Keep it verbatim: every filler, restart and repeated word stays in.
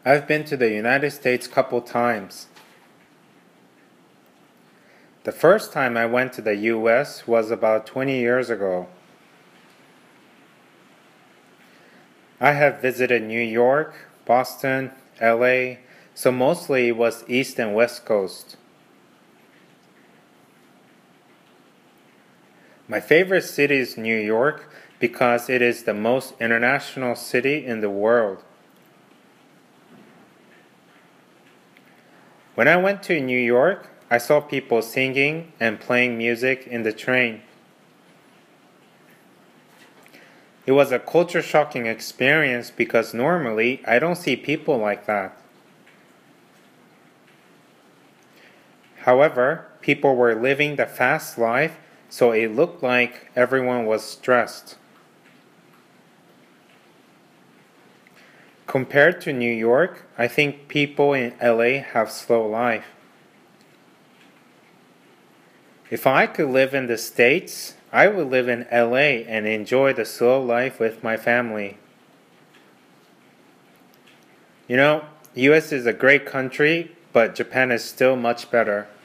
I've been to the United States a couple times. The first time I went to the U S was about twenty years ago. I have visited New York, Boston, L A, so mostly it was East and West Coast. My favorite city is New York because it is the most international city in the world. When I went to New York, I saw people singing and playing music in the train. It was a culture-shocking experience because normally I don't see people like that. However, people were living the fast life, so it looked like everyone was stressed. Compared to New York, I think people in L A have slow life. If I could live in the States, I would live in L A and enjoy the slow life with my family. You know, U S is a great country, but Japan is still much better.